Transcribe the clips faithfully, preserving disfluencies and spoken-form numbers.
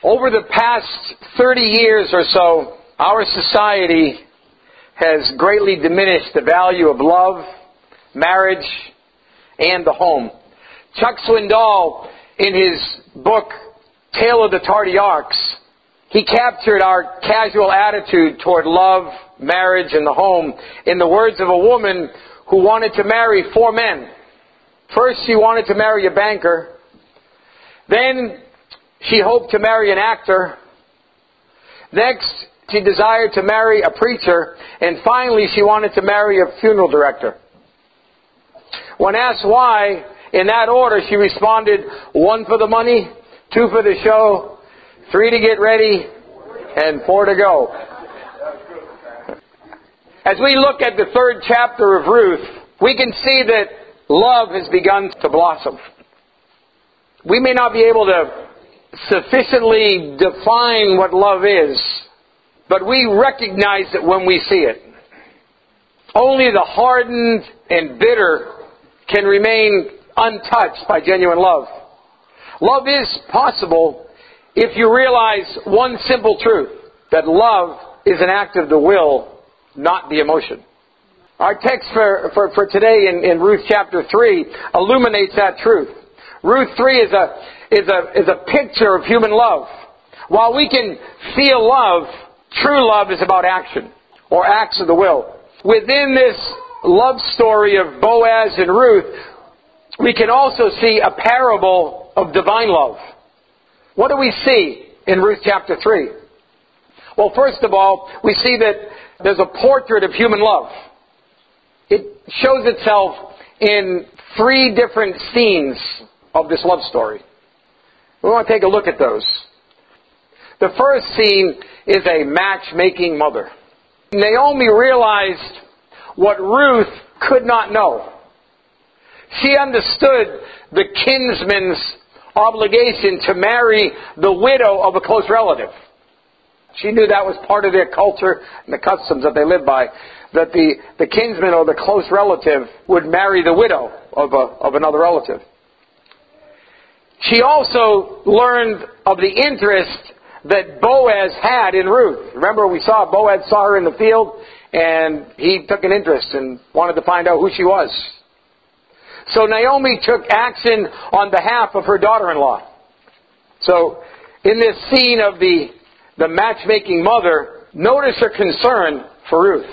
Over the past thirty years or so, our society has greatly diminished the value of love, marriage, and the home. Chuck Swindoll, in his book, Tale of the Tardy Arks, he captured our casual attitude toward love, marriage, and the home in the words of a woman who wanted to marry four men. First, she wanted to marry a banker. Then, she hoped to marry an actor. Next, she desired to marry a preacher. And finally, she wanted to marry a funeral director. When asked why, in that order, she responded, one for the money, two for the show, three to get ready, and four to go. As we look at the third chapter of Ruth, we can see that love has begun to blossom. We may not be able to sufficiently define what love is, but we recognize it when we see it. Only the hardened and bitter can remain untouched by genuine love. Love is possible if you realize one simple truth, that love is an act of the will, not the emotion. Our text for, for, for today in, in Ruth chapter three illuminates that truth. Ruth three is a, is a, is a picture of human love. While we can feel love, true love is about action, or acts of the will. Within this love story of Boaz and Ruth, we can also see a parable of divine love. What do we see in Ruth chapter three? Well, first of all, we see that there's a portrait of human love. It shows itself in three different scenes of this love story. We want to take a look at those. The first scene is a matchmaking mother. Naomi realized what Ruth could not know. She understood the kinsman's obligation to marry the widow of a close relative. She knew that was part of their culture and the customs that they lived by, that the, the kinsman or the close relative would marry the widow of, a, of another relative. She also learned of the interest that Boaz had in Ruth. Remember, we saw Boaz saw her in the field, and he took an interest and wanted to find out who she was. So Naomi took action on behalf of her daughter-in-law. So in this scene of the, the matchmaking mother, notice her concern for Ruth.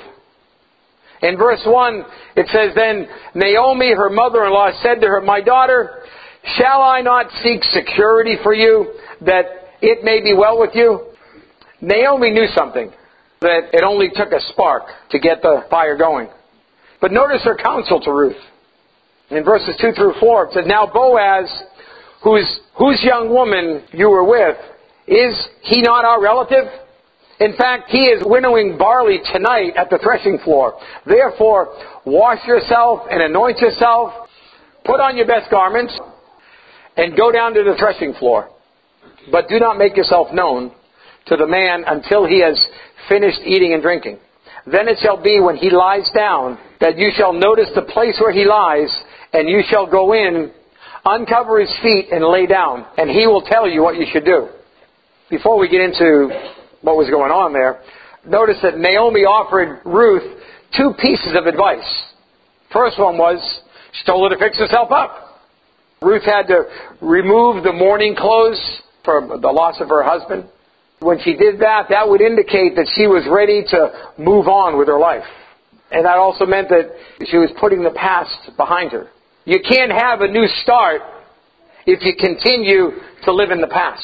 In verse one, it says, then Naomi, her mother-in-law, said to her, my daughter, shall I not seek security for you, that it may be well with you? Naomi knew something, that it only took a spark to get the fire going. But notice her counsel to Ruth. In verses two through four, it says, now Boaz, whose, whose young woman you were with, is he not our relative? In fact, he is winnowing barley tonight at the threshing floor. Therefore, wash yourself and anoint yourself, put on your best garments, and go down to the threshing floor. But do not make yourself known to the man until he has finished eating and drinking. Then it shall be when he lies down that you shall notice the place where he lies, and you shall go in, uncover his feet, and lay down, and he will tell you what you should do. Before we get into what was going on there, notice that Naomi offered Ruth two pieces of advice. First one was, she told her to fix herself up. Ruth had to remove the mourning clothes for the loss of her husband. When she did that, that would indicate that she was ready to move on with her life. And that also meant that she was putting the past behind her. You can't have a new start if you continue to live in the past.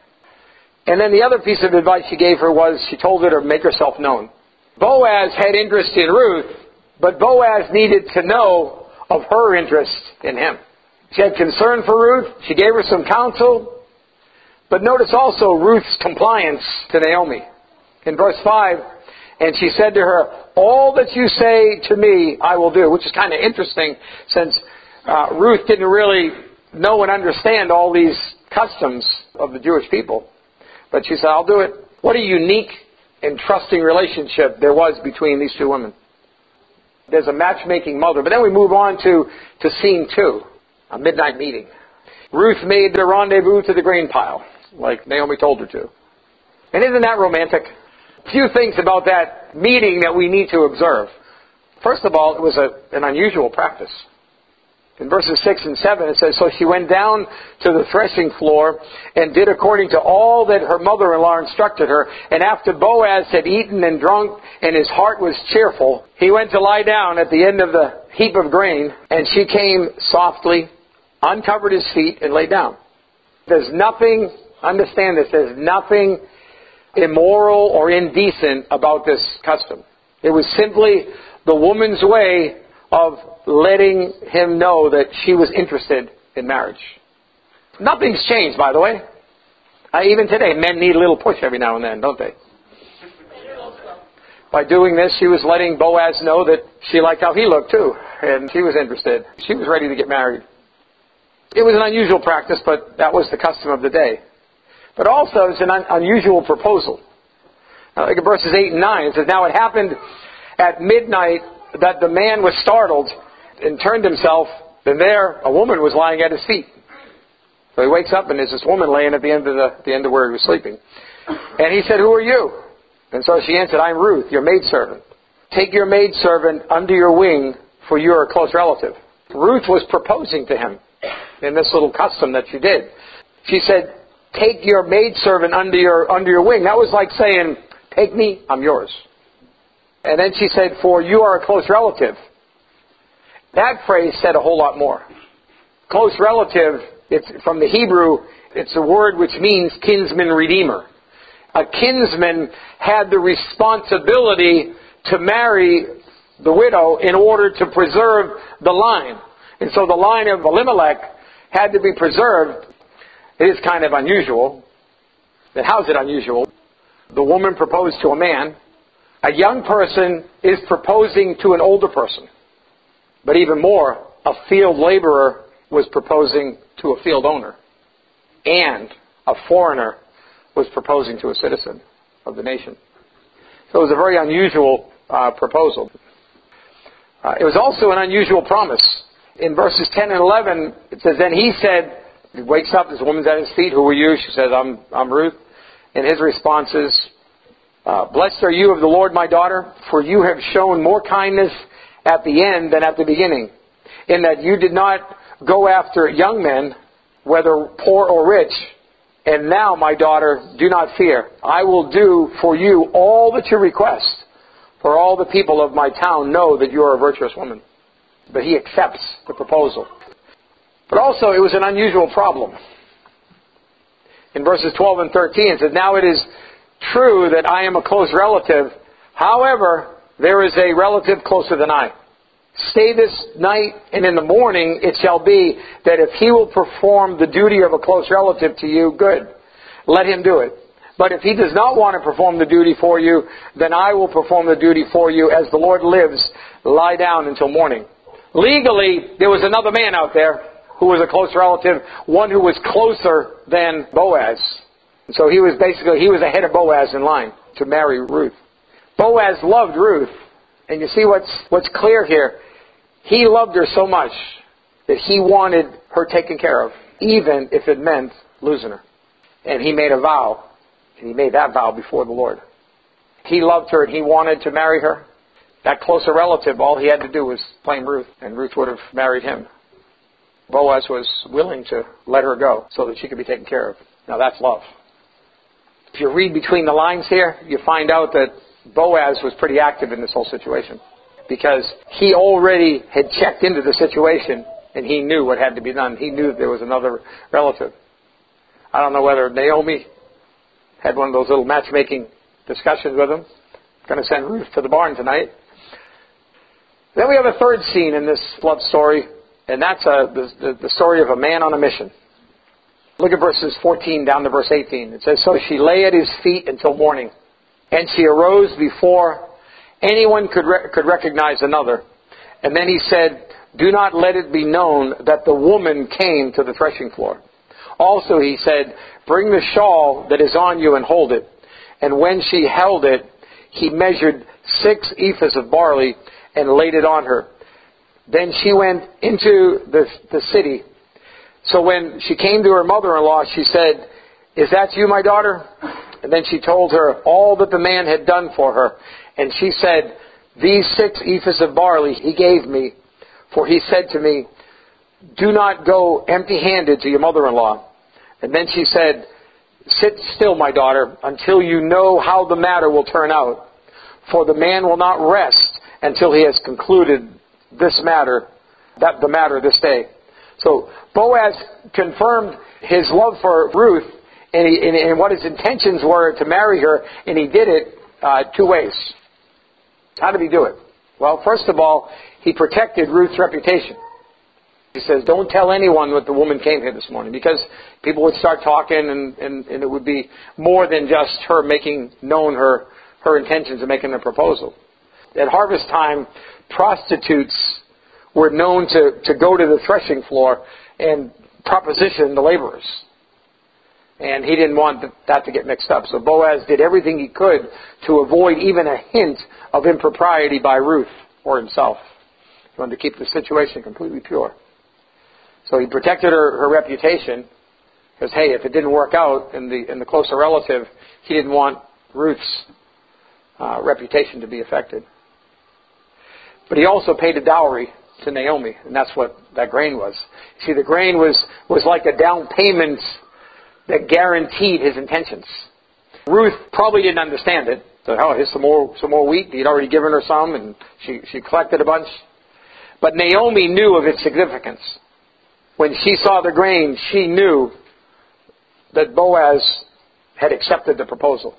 And then the other piece of advice she gave her was, she told her to make herself known. Boaz had interest in Ruth, but Boaz needed to know of her interest in him. She had concern for Ruth. She gave her some counsel. But notice also Ruth's compliance to Naomi. In verse five, and she said to her, all that you say to me, I will do. Which is kind of interesting, since uh, Ruth didn't really know and understand all these customs of the Jewish people. But she said, I'll do it. What a unique and trusting relationship there was between these two women. There's a matchmaking mother. But then we move on to, to scene two, a midnight meeting. Ruth made the rendezvous to the grain pile. like Naomi told her to. And isn't that romantic? A few things about that meeting that we need to observe. First of all, it was a, an unusual practice. In verses six and seven, it says, "So she went down to the threshing floor and did according to all that her mother-in-law instructed her. And after Boaz had eaten and drunk and his heart was cheerful, he went to lie down at the end of the heap of grain. And she came softly, uncovered his feet, and lay down." There's nothing, understand this, there's nothing immoral or indecent about this custom. It was simply the woman's way of letting him know that she was interested in marriage. Nothing's changed, by the way. Uh, even today, men need a little push every now and then, don't they? By doing this, she was letting Boaz know that she liked how he looked too, and she was interested. She was ready to get married. It was an unusual practice, but that was the custom of the day. But also, it's an un- unusual proposal. Now, look at verses eight and nine. It says, "Now it happened at midnight that the man was startled and turned himself, and there a woman was lying at his feet." So he wakes up, and there's this woman laying at the end of the, the end of where he was sleeping. And he said, "Who are you?" And so she answered, "I'm Ruth, your maidservant. Take your maidservant under your wing, for you are a close relative." Ruth was proposing to him in this little custom that she did. She said, "Take your maidservant under your under your wing." That was like saying, "Take me, I'm yours." And then she said, "For you are a close relative." That phrase said a whole lot more. Close relative, it's from the Hebrew, it's a word which means kinsman redeemer. A kinsman had the responsibility to marry the widow in order to preserve the line. And so the line of Elimelech had to be preserved. It is kind of unusual. And how is it unusual? The woman proposed to a man. A young person is proposing to an older person. But even more, a field laborer was proposing to a field owner. And a foreigner was proposing to a citizen of the nation. So it was a very unusual uh, proposal. Uh, it was also an unusual promise. In verses ten and eleven, it says, "Then he said," he wakes up, this woman's at his feet, "Who are you?" She says, I'm, I'm Ruth. And his response is, uh, "Blessed are you of the Lord, my daughter, for you have shown more kindness at the end than at the beginning, in that you did not go after young men, whether poor or rich. And now, my daughter, do not fear. I will do for you all that you request, for all the people of my town know that you are a virtuous woman." But he accepts the proposal. But also, it was an unusual problem. In verses twelve and thirteen, it says, "Now it is true that I am a close relative. However, there is a relative closer than I. Stay this night, and in the morning it shall be that if he will perform the duty of a close relative to you, good. Let him do it. But if he does not want to perform the duty for you, then I will perform the duty for you. As the Lord lives, lie down until morning." Legally, there was another man out there who was a close relative, one who was closer than Boaz. And so he was basically, he was ahead of Boaz in line to marry Ruth. Boaz loved Ruth. And you see what's what's clear here. He loved her so much that he wanted her taken care of, even if it meant losing her. And he made a vow. And he made that vow before the Lord. He loved her and he wanted to marry her. That closer relative, all he had to do was claim Ruth, and Ruth would have married him. Boaz was willing to let her go so that she could be taken care of. Now that's love. If you read between the lines here, you find out that Boaz was pretty active in this whole situation, because he already had checked into the situation and he knew what had to be done. He knew that there was another relative. I don't know whether Naomi had one of those little matchmaking discussions with him. Going to send Ruth to the barn tonight. Then we have a third scene in this love story, and that's a, the, the story of a man on a mission. Look at verses fourteen down to verse eighteen. It says, "So she lay at his feet until morning, and she arose before anyone could re- could recognize another. And then he said, 'Do not let it be known that the woman came to the threshing floor.' Also he said, 'Bring the shawl that is on you and hold it.' And when she held it, he measured six ephahs of barley and laid it on her. Then she went into the, the city. So when she came to her mother-in-law, she said, "Is that you, my daughter?" And then she told her all that the man had done for her. And she said, "These six ephahs of barley he gave me, for he said to me, 'Do not go empty-handed to your mother-in-law.'" And then she said, "Sit still, my daughter, until you know how the matter will turn out. For the man will not rest until he has concluded this matter, that the matter this day." So Boaz confirmed his love for Ruth and, he, and, and what his intentions were to marry her, and he did it uh, two ways. How did he do it? Well, first of all, he protected Ruth's reputation. He says, "Don't tell anyone that the woman came here this morning," because people would start talking, and, and, and it would be more than just her making known her, her intentions and making a proposal. At harvest time, prostitutes were known to, to go to the threshing floor and proposition the laborers. And he didn't want that to get mixed up. So Boaz did everything he could to avoid even a hint of impropriety by Ruth or himself. He wanted to keep the situation completely pure. So he protected her, her reputation, because, hey, if it didn't work out in the in the closer relative, he didn't want Ruth's uh, reputation to be affected. But he also paid a dowry to Naomi, and that's what that grain was. See, the grain was, was like a down payment that guaranteed his intentions. Ruth probably didn't understand it. So, oh, here's some more some more wheat. He'd already given her some, and she, she collected a bunch. But Naomi knew of its significance. When she saw the grain, she knew that Boaz had accepted the proposal.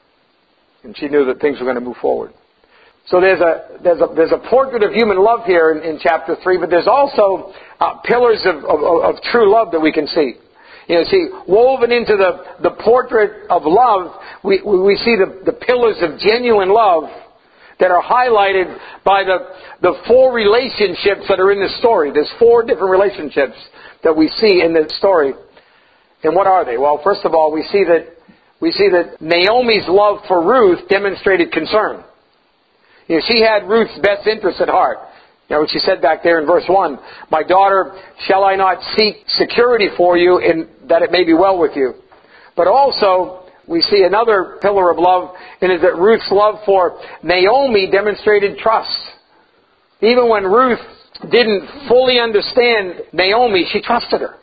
And she knew that things were going to move forward. So there's a there's a there's a portrait of human love here in, in chapter three, but there's also uh, pillars of, of, of true love that we can see. You know, see, woven into the, the portrait of love, we we see the, the pillars of genuine love that are highlighted by the the four relationships that are in the story. There's four different relationships that we see in the story. And what are they? Well, first of all, we see that we see that Naomi's love for Ruth demonstrated concern. You know, she had Ruth's best interest at heart. You know what she said back there in verse one, "My daughter, shall I not seek security for you, in that it may be well with you?" But also, we see another pillar of love, and is that Ruth's love for Naomi demonstrated trust. Even when Ruth didn't fully understand Naomi, she trusted her.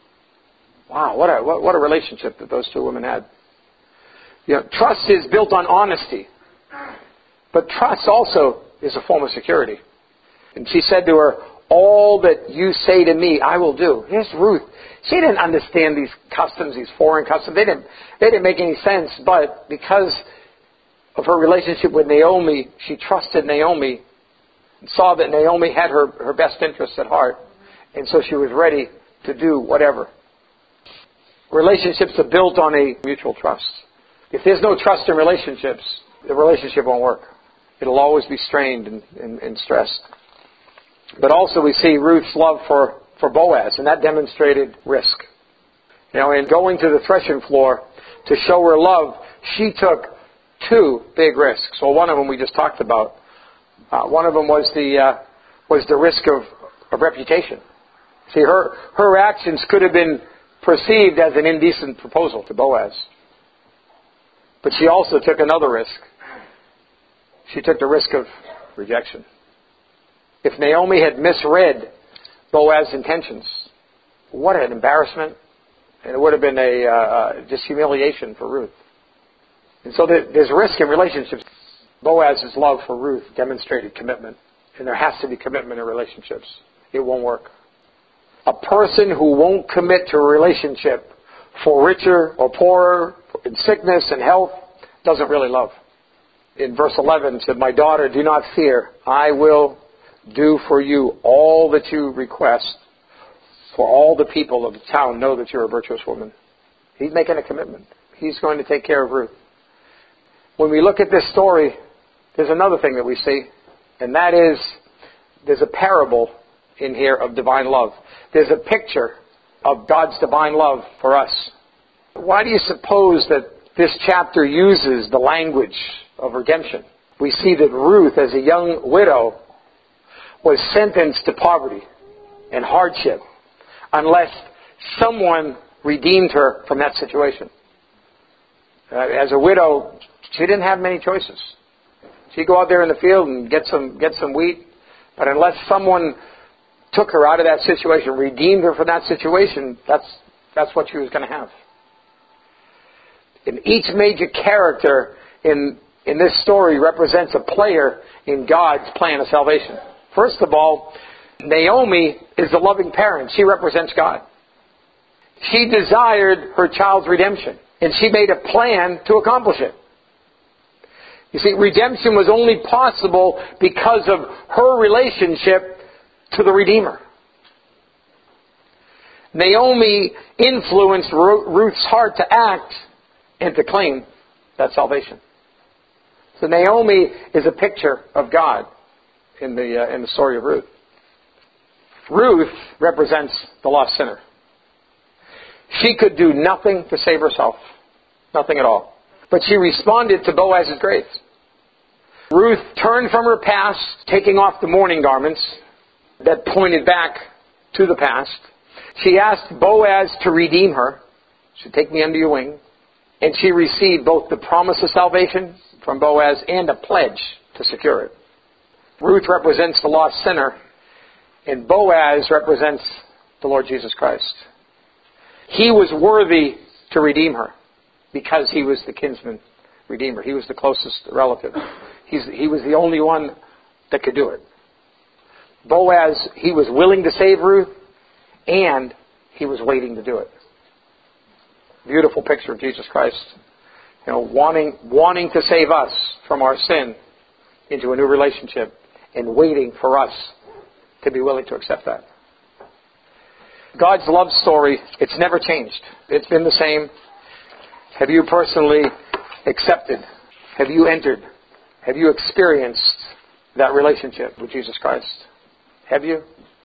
Wow, what a what, what a relationship that those two women had. You know, trust is built on honesty. But trust also is a form of security. And she said to her, "All that you say to me, I will do." Here's Ruth. She didn't understand these customs, these foreign customs. They didn't, they didn't make any sense. But because of her relationship with Naomi, she trusted Naomi and saw that Naomi had her, her best interests at heart. And so she was ready to do whatever. Relationships are built on a mutual trust. If there's no trust in relationships, the relationship won't work. It'll always be strained and, and, and stressed. But also we see Ruth's love for, for Boaz, and that demonstrated risk. You know, in going to the threshing floor to show her love, she took two big risks. Well, one of them we just talked about. Uh, one of them was the uh, was the risk of, of reputation. See, her her actions could have been perceived as an indecent proposal to Boaz. But she also took another risk. She took the risk of rejection. If Naomi had misread Boaz's intentions, what an embarrassment. And it would have been a uh, just humiliation for Ruth. And so there's risk in relationships. Boaz's love for Ruth demonstrated commitment. And there has to be commitment in relationships. It won't work. A person who won't commit to a relationship for richer or poorer, in sickness and health, doesn't really love. In verse eleven, it said, "My daughter, do not fear. I will do for you all that you request, for all the people of the town know that you're a virtuous woman." He's making a commitment. He's going to take care of Ruth. When we look at this story, there's another thing that we see, and that is there's a parable in here of divine love. There's a picture of God's divine love for us. Why do you suppose that this chapter uses the language of redemption? We see that Ruth, as a young widow, was sentenced to poverty and hardship unless someone redeemed her from that situation. Uh, as a widow, she didn't have many choices. She'd go out there in the field and get some get some wheat, but unless someone took her out of that situation, redeemed her from that situation, that's that's what she was going to have. And each major character in in this story represents a player in God's plan of salvation. First of all, Naomi is the loving parent. She represents God. She desired her child's redemption, and she made a plan to accomplish it. You see, redemption was only possible because of her relationship to the Redeemer. Naomi influenced Ruth's heart to act and to claim that salvation. So Naomi is a picture of God in the uh, in the story of Ruth. Ruth represents the lost sinner. She could do nothing to save herself. Nothing at all. But she responded to Boaz's grace. Ruth turned from her past, taking off the mourning garments that pointed back to the past. She asked Boaz to redeem her. She said, "Take me under your wing." And she received both the promise of salvation from Boaz and a pledge to secure it. Ruth represents the lost sinner, and Boaz represents the Lord Jesus Christ. He was worthy to redeem her because he was the kinsman redeemer. He was the closest relative. He's, he was the only one that could do it. Boaz, he was willing to save Ruth, and he was waiting to do it. Beautiful picture of Jesus Christ. You know, wanting, wanting to save us from our sin into a new relationship, and waiting for us to be willing to accept that. God's love story, it's never changed. It's been the same. Have you personally accepted? Have you entered? Have you experienced that relationship with Jesus Christ? Have you?